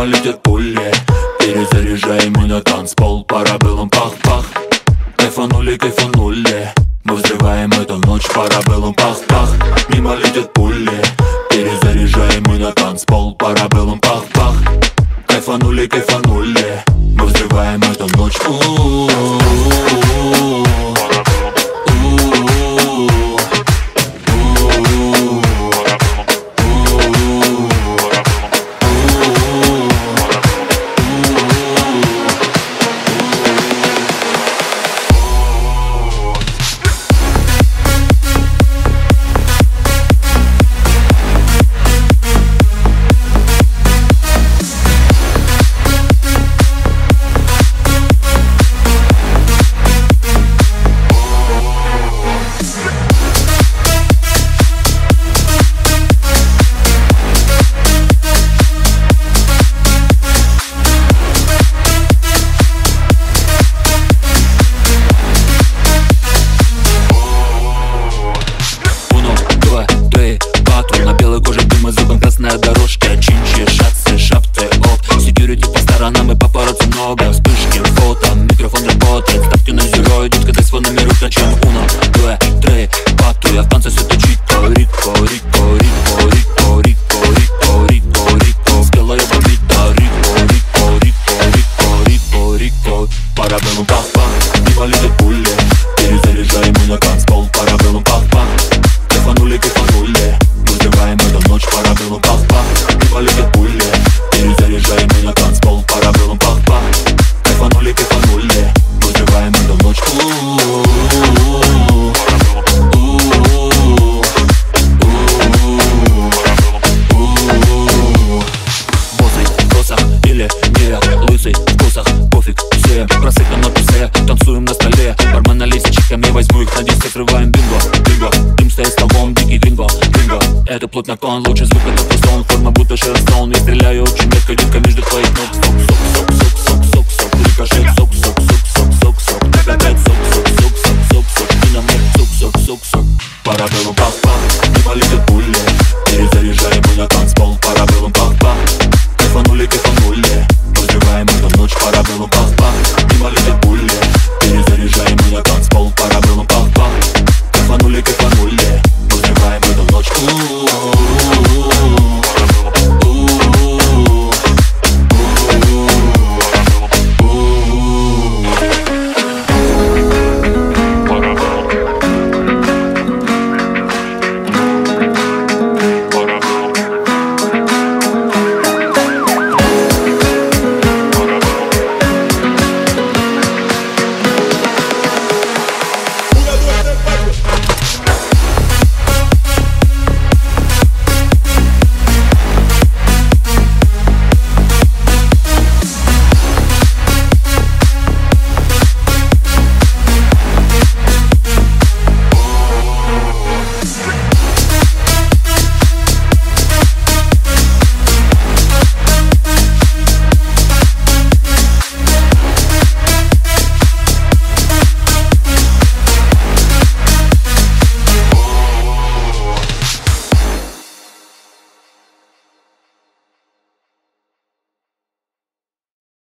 Мимо летят пули, перезаряжаем мы на танцпол. Парабеллум пах-пах. Кайфанули, кайфанули, мы взрываем эту ночь. Парабеллум пах-пах. Мимо летят пули, перезаряжаем мы на танцпол. Парабеллум пах-пах. Кайфанули, кайфанули, мы взрываем эту ночь. Красная дорожка, чинчи, шатсы, шапты, оп. Секьюрити по сторонам и папарацци много. Вспышки, фото, микрофон работает. Ставки на зеро, идет, когда с фонами рук на чем. 1, 2, 3, пату. Я в танце это чико, рико, рико, рико, рико, рико, рико, рико, рико. Сделаю бомбита, рико, рико, рико, рико, рико, рико. Парабеллум пах-пах. Мимо летят пули, перезаряжаем мы на танцпол. Парабеллум пах-пах. Кайфанули, кайфанули, мы взрываем эту ночь. Парабеллум пах-пах. Мимо летят пули, перезаряжаем мы на танцпол. Парабеллум пах-пах. Кайфанули, кайфанули, мы взрываем эту ночь. Босый в кроссах или нет, лысый в вкусах, пофиг всем. Просыпаем на тусе, танцуем на столе. Бармен налейся чеками, возьму их на 10, открываем бинго, бинго. Дым стоит столбом, дикий гринго, гринго. Это плотно кон, лучший звук, это пустон. Форма будто Шерстон, я стреляю очень метко, детка, между твоих ног.